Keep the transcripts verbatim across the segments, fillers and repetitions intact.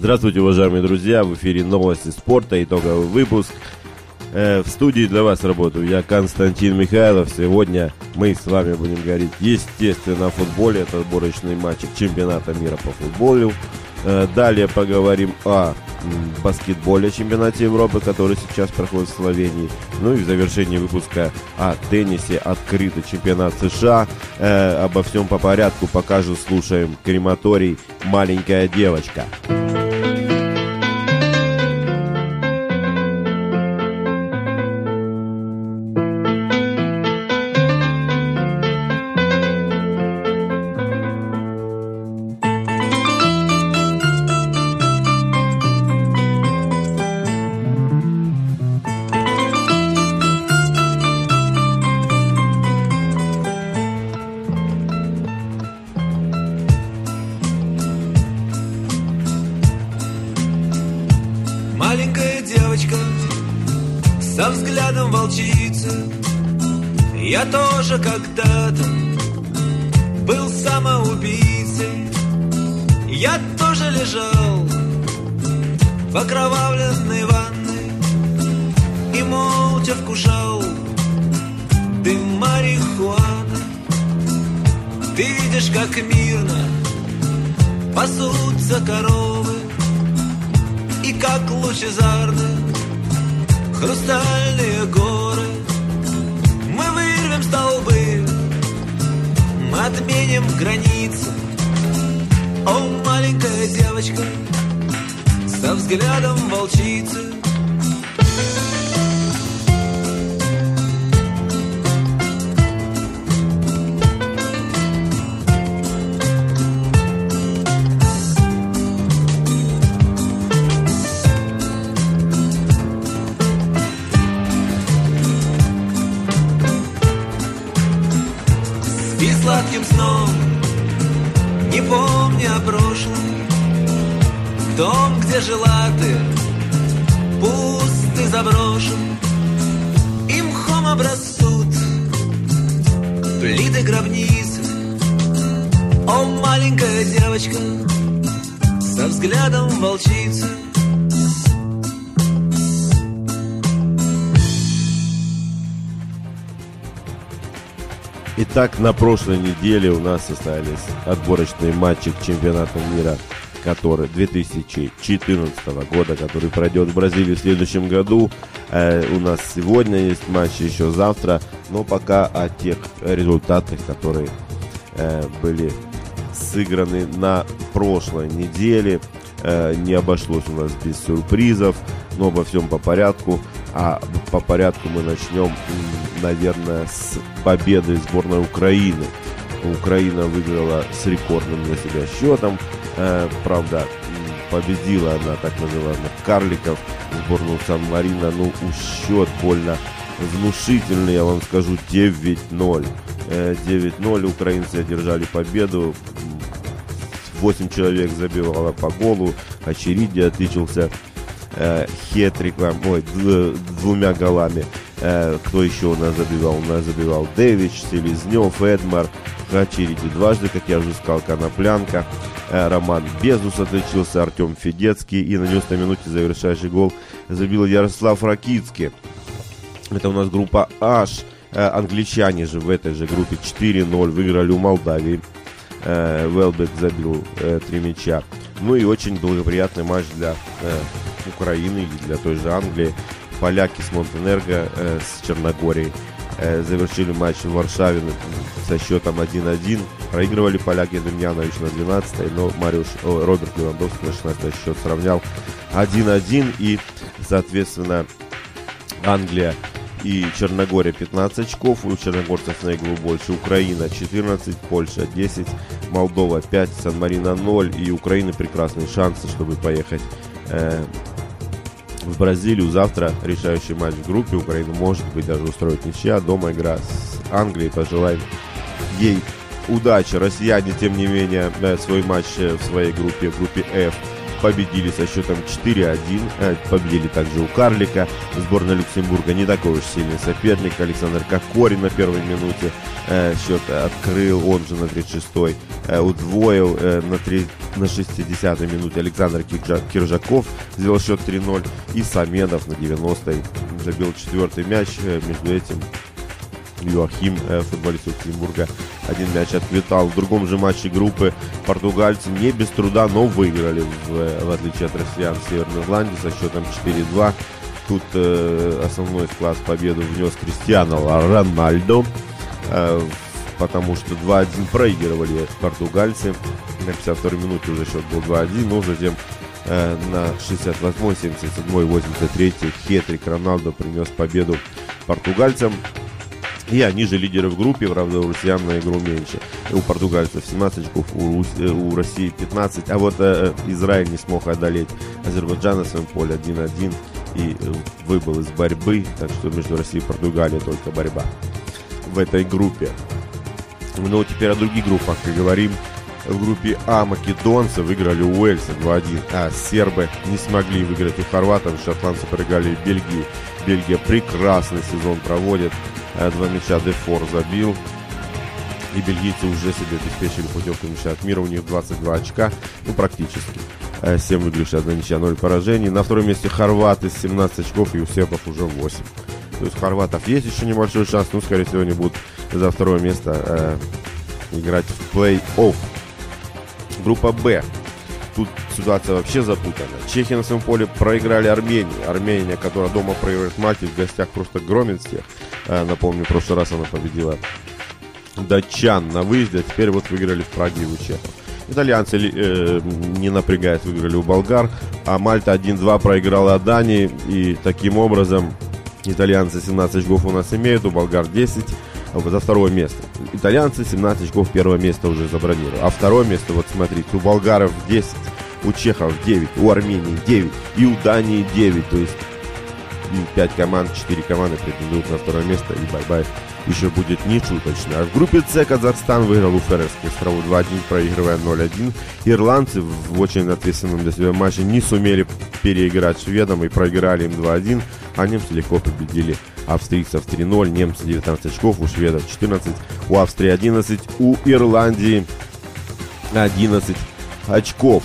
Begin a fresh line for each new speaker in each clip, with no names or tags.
Здравствуйте, уважаемые друзья, в эфире новости спорта, итоговый выпуск. Э, в студии для вас работаю я, Константин Михайлов. Сегодня мы с вами будем говорить, естественно, о футболе. Это отборочный матч чемпионата мира по футболу. Э, далее поговорим о м, баскетболе, чемпионате Европы, который сейчас проходит в Словении. Ну и в завершении выпуска о теннисе, открытый чемпионат США. Э, обо всем по порядку покажу, слушаем Крематорий «Маленькая девочка».
Маленькая девочка со взглядом волчицы. Я тоже когда-то был самоубийцей. Я тоже лежал в окровавленной ванной и молча вкушал дым марихуаны. Ты видишь, как мирно пасутся коровы, и как лучезарны хрустальные горы. Мы вырвем столбы, мы отменим границы. О, маленькая девочка со взглядом волчицы. И сладким сном, не помня о прошлом, дом, где жила ты, пуст и заброшен, и мхом обрастут плиты гробницы. О, маленькая девочка со взглядом волчицы.
Итак, на прошлой неделе у нас состоялись отборочные матчи к чемпионату мира, который две тысячи четырнадцатого года, который пройдет в Бразилии в следующем году. Э, у нас сегодня есть матч, еще завтра, но пока о тех результатах, которые э, были сыграны на прошлой неделе. Э, не обошлось у нас без сюрпризов, но обо всем по порядку. А по порядку мы начнем, наверное, с победы сборной Украины. Украина выиграла с рекордным для себя счетом. Э, правда, победила она так называемых карликов, сборную Сан-Марино. Ну, счет больно внушительный, я вам скажу, девять ноль. Э, девять ноль украинцы одержали победу. восемь человек забивало по голу. Очериди отличился э, хетриком, ой, д- двумя голами. Э, кто еще у нас забивал? У нас забивал Дэвич, Селезнев, Эдмар. Очереди дважды, как я уже сказал, Коноплянка. Э, Роман Безус отличился, Артем Федецкий. И на девяностой минуте завершающий гол забил Ярослав Ракицкий. Это у нас группа H. Э, англичане же в этой же группе четыре ноль выиграли у Молдавии. Э, Велбек забил э, три мяча. Ну и очень благоприятный матч для э, Украины или для той же Англии. Поляки с Монтенегро, э, с Черногорией э, завершили матч в Варшаве со счетом один один. Проигрывали поляки, Демьянович на двенадцатой, но Мариуш, о, Роберт Левандовский на шестнадцатой счет сравнял один один. И, соответственно, Англия и Черногория пятнадцать очков, у черногорцев на игру больше. Украина четырнадцать, Польша десять, Молдова пять, Сан-Марино ноль. И Украина прекрасные шансы, чтобы поехать э, в Бразилию. Завтра решающий матч в группе. Украина может быть даже устроит ничья. Дома игра с Англией. Пожелаем ей удачи. Россияне, тем не менее, свой матч в своей группе, в группе F, победили со счетом четыре один. Победили также у Карлика. Сборная Люксембурга не такой уж сильный соперник. Александр Кокорин на первой минуте счет открыл, он же на тридцать шестой. э, удвоил э, на, три, на шестидесятой минуте Александр Киржаков, сделал счет три ноль, и Самедов на девяностой забил четвертый мяч. Э, между этим Йоахим, э, футболист Люксембурга, один мяч отвитал. В другом же матче группы португальцы не без труда, но выиграли, в, в отличие от россиян, в Северной Ирландии со счетом четыре два. Тут э, основной вклад в победу внес Криштиану Рональдо, э, потому что два один проигрывали португальцы. На пятьдесят второй минуте уже счет был два один, но затем э, на шестьдесят восьмой, семьдесят седьмой, восемьдесят третьей хет-трик Роналдо принес победу португальцам. И они же лидеры в группе, правда, у россиян на игру меньше. У португальцев семнадцать очков, у, Руси, у России пятнадцать. А вот э, Израиль не смог одолеть Азербайджан на своем поле один один и э, выбыл из борьбы. Так что между Россией и Португалией только борьба в этой группе. Ну, теперь о других группах поговорим. В группе А македонцы выиграли у Уэльса два один, а сербы не смогли выиграть у хорватов, шотландцы проиграли в Бельгии. Бельгия прекрасный сезон проводит. Два мяча Дефор забил. И бельгийцы уже себе обеспечили путевку в чемпионат мира. У них двадцать два очка. Ну, практически. семь выигрышей, одна ничья, ноль поражений. На втором месте хорваты с семнадцать очков. И у сербов уже восемь. То есть у хорватов есть еще небольшой шанс. Ну, скорее всего, они будут за второе место э, играть в плей-офф. Группа Б. Тут ситуация вообще запутана. Чехи на своем поле проиграли Армении. Армения, которая дома проигрывает Мальте, в гостях просто громит всех. А, напомню, в прошлый раз она победила датчан на выезде, а теперь вот выиграли в Праге и у чехов. Итальянцы э, не напрягаясь выиграли у болгар, а Мальта один два проиграла Дании. И таким образом итальянцы семнадцать очков у нас имеют, у болгар десять. За второе место. Итальянцы семнадцать очков, первое место уже забронировали. А второе место, вот смотрите, у болгаров десять, у чехов девять, у Армении девять и у Дании девять. То есть пять команд, четыре команды претендуют на второе место, и бай-бай еще будет нешуточно. А в группе С Казахстан выиграл у Ферерских островов два один, проигрывая ноль один. Ирландцы в очень ответственном для себя матче не сумели переиграть шведам и проиграли им два один, а немцы легко победили австрийцев три ноль. Немцы девятнадцать очков, у шведов четырнадцать, у Австрии одиннадцать, у Ирландии одиннадцать очков.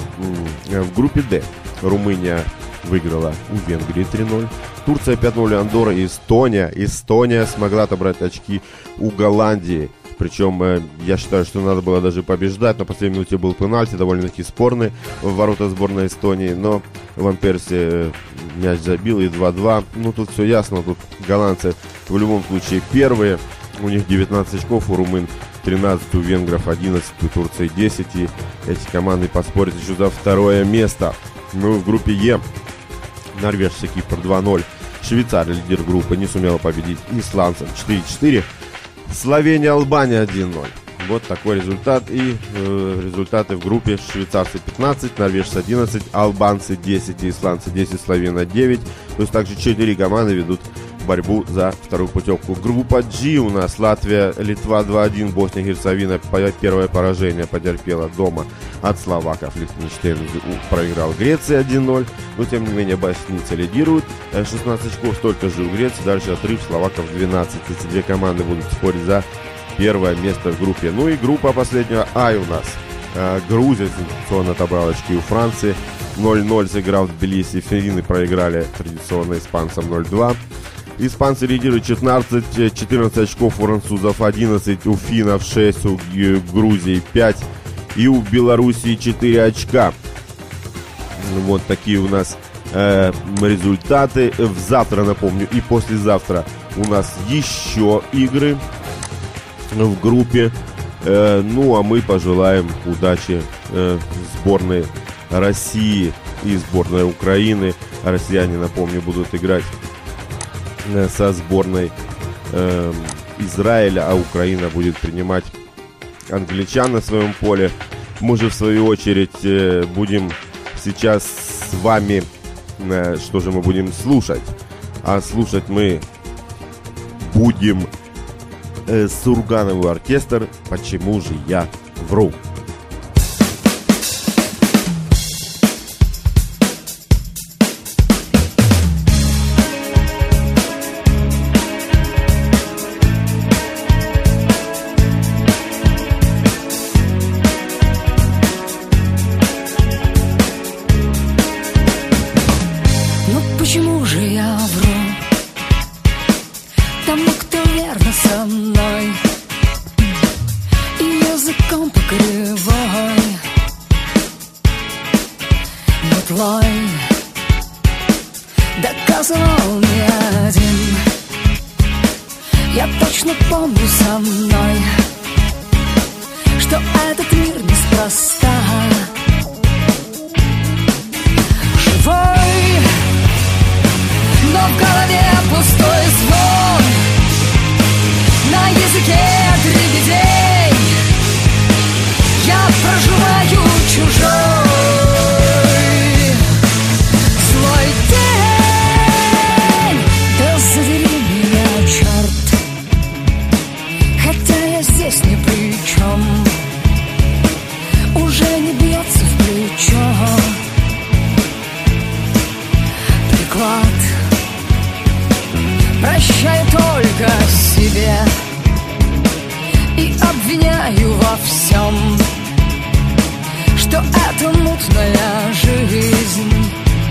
В группе Д Румыния выиграла у Венгрии три ноль. Турция пять ноль, Андорра и Эстония. Эстония смогла отобрать очки у Голландии. Причем э, я считаю, что надо было даже побеждать. На последней минуте был пенальти, довольно-таки спорный в ворота сборной Эстонии. Но Ван Перси э, мяч забил, и два два. Ну, тут все ясно. Тут голландцы в любом случае первые. У них девятнадцать очков, у румын тринадцать, у венгров одиннадцать, у Турции десять. И эти команды поспорят еще за второе место. Ну, в группе Е норвежцы Кипр два ноль. Швейцария, лидер группы, не сумела победить исландцев четыре четыре. Словения, Албания один ноль. Вот такой результат. И э, результаты в группе: швейцарцы пятнадцать, норвежцы одиннадцать, албанцы десять, исландцы десять, словения девять. То есть также четыре команды ведут борьбу за вторую путевку. Группа G у нас: Латвия, Литва два один, Босния и Герцеговина первое поражение потерпела дома от словаков. Лихтенштейн проиграл Греции один ноль. Но тем не менее боснийцы лидируют, шестнадцать очков, столько же у Греции. Дальше отрыв, словаков двенадцать. Эти две команды будут спорить за первое место в группе. Ну и группа последняя А у нас. Грузия традиционно отобрала очки у Франции. ноль ноль сыграл в Тбилиси. Финны проиграли традиционно испанцам ноль два. Испанцы лидируют четырнадцать, четырнадцать очков, у французов одиннадцать, у финнов шесть, у Грузии пять и у Белоруссии четыре очка. Вот такие у нас э, результаты. Завтра, напомню, и послезавтра у нас еще игры в группе. Э, ну, а мы пожелаем удачи э, сборной России и сборной Украины. Россияне, напомню, будут играть со сборной э, Израиля, а Украина будет принимать англичан на своем поле. Мы же в свою очередь э, будем сейчас с вами, э, что же мы будем слушать? А слушать мы будем э, Сургановый оркестр «Почему же я вру».
босиком по кривой метлой доказывал не один. Я точно помню со мной, что этот мир неспроста. Живой, но в голове пустой звон, на языке дребедей я проживаю чужой злой день. Да задери меня, черт, хотя я здесь ни при чем. Уже не бьется в плечо приклад. Прощаю только себе и обвиняю во всем, что это мутная жизнь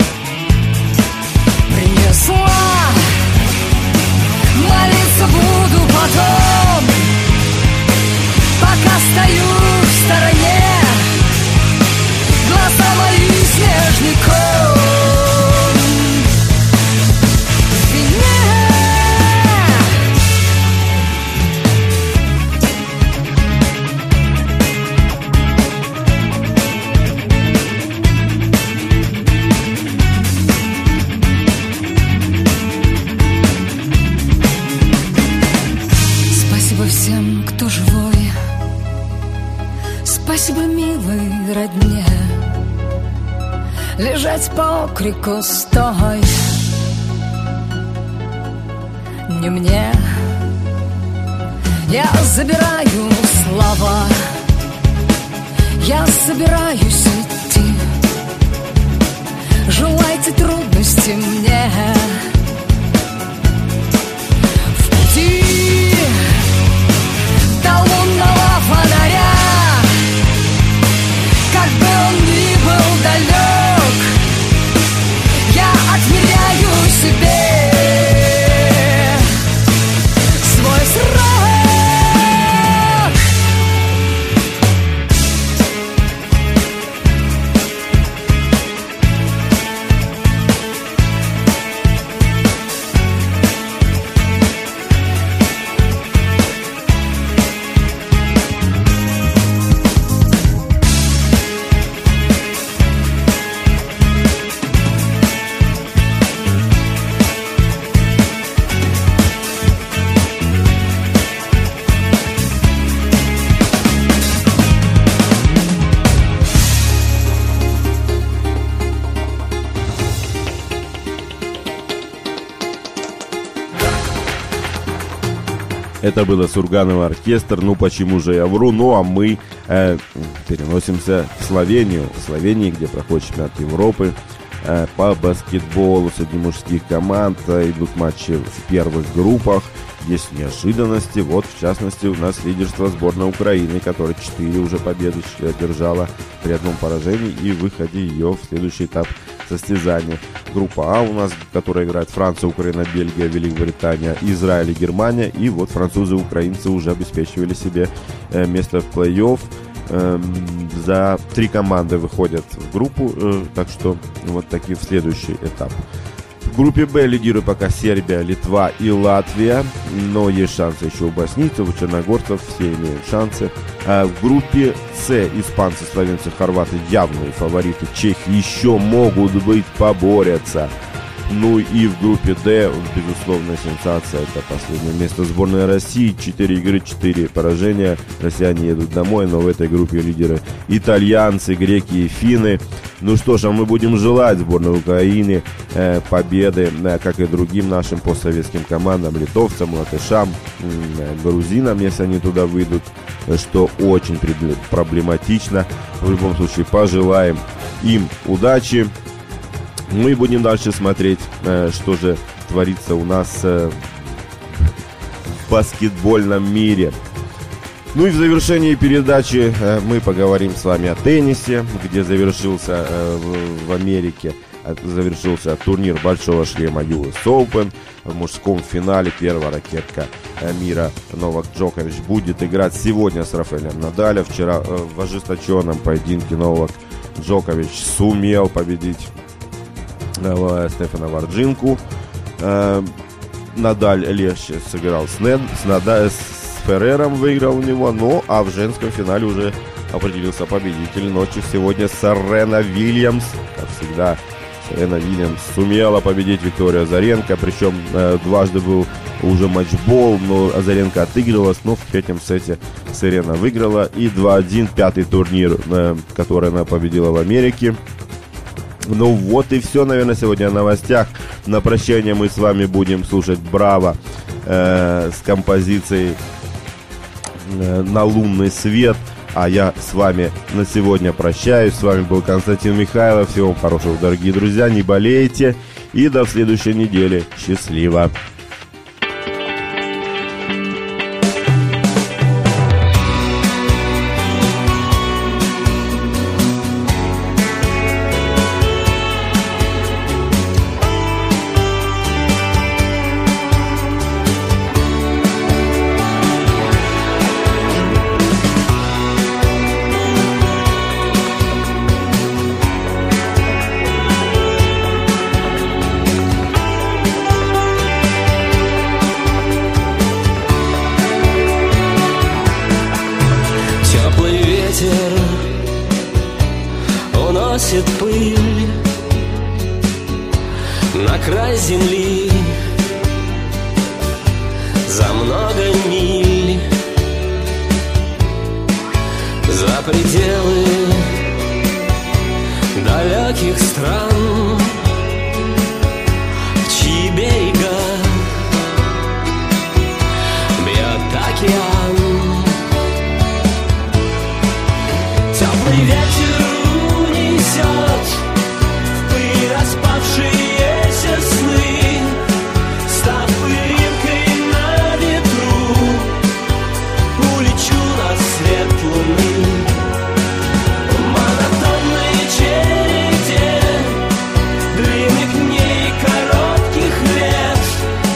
принесла. Молиться буду потом, пока стою в стороне. Глаза мои снежником в вине. Спасибо всем, кто живой. Спасибо, милой родне. Лежать по окрику стой не мне. Я забираю слова, я собираюсь идти. Желайте трудности мне в пути до лунного фонаря. Как бы он ни был далек, я отмеряю себе свой срок.
Это было Сурганов оркестр, ну почему же я вру, ну а мы э, переносимся в Словению, в Словении, где проходит чемпионат Европы э, по баскетболу среди мужских команд, э, идут матчи в первых группах, есть неожиданности, вот в частности у нас лидерство сборной Украины, которая четыре уже победы держала при одном поражении и выходе ее в следующий этап состязания. Группа А у нас, которая играет Франция, Украина, Бельгия, Великобритания, Израиль и Германия. И вот французы и украинцы уже обеспечивали себе э, место в плей-офф. Э, за три команды выходят в группу, э, так что вот такие в следующий этап. В группе Б лидируют пока Сербия, Литва и Латвия, но есть шансы еще у боснийцев, у черногорцев, все имеют шансы. А в группе С испанцы, словенцы, хорваты явные фавориты, чехи еще могут быть, поборются. Ну и в группе Д, безусловно, сенсация, это последнее место сборной России, четыре игры, четыре поражения, россияне едут домой, но в этой группе лидеры итальянцы, греки и финны. Ну что ж, а мы будем желать сборной Украины э, победы, э, как и другим нашим постсоветским командам, литовцам, латышам, э, грузинам, если они туда выйдут, что очень проблематично. В любом случае, пожелаем им удачи. Мы будем дальше смотреть, что же творится у нас в баскетбольном мире. Ну и в завершении передачи мы поговорим с вами о теннисе, где завершился в Америке завершился турнир Большого шлема ю эс Open. В мужском финале первая ракетка мира Новак Джокович будет играть сегодня с Рафаэлем Надалем. Вчера в ожесточенном поединке Новак Джокович сумел победить Стефана Варджинку. Надаль легче сыграл с, Нед, с, Надаль, с Феррером, выиграл у него, но а в женском финале уже определился победитель ночи сегодня Серена Вильямс. Как всегда, Серена Вильямс сумела победить Викторию Азаренко, причем э, дважды был уже матчбол, но Азаренко отыгрывалась, но в третьем сете Серена выиграла. И два один, пятый турнир, э, который она победила в Америке. Ну вот и все, наверное, сегодня о новостях. На прощание мы с вами будем слушать Браво э, с композицией э, «На лунный свет». А я с вами на сегодня прощаюсь. С вами был Константин Михайлов. Всего вам хорошего, дорогие друзья. Не болейте. И до следующей недели. Счастливо.
Пыль на край земли за много миль, за пределы далеких стран, в чьи берега бьет океан. Теплый ветер несет в пыль распавшиеся сны, став пылинкой на ветру, улечу на свет луны. В монотонной череде длинных дней, коротких лет,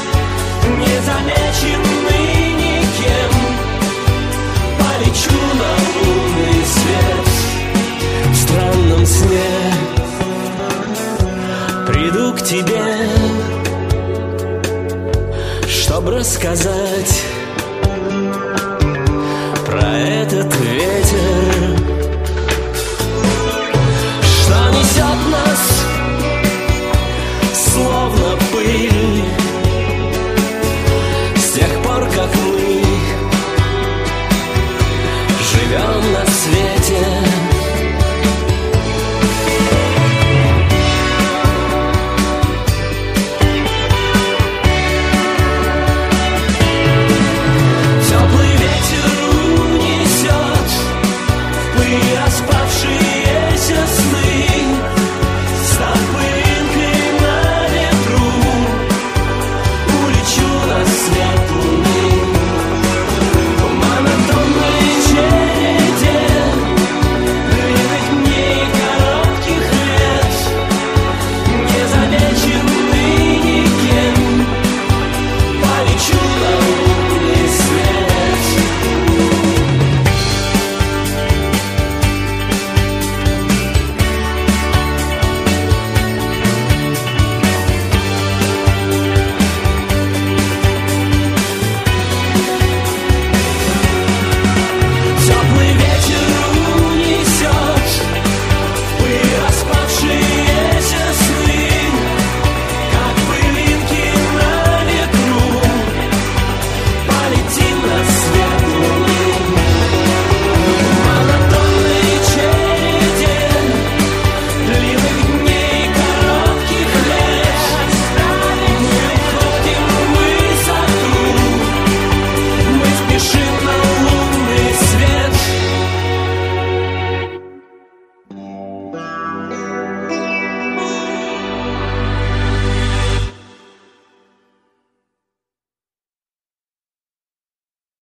незамеченный никем, полечу на лунный свет. В странном сне приду к тебе, чтоб рассказать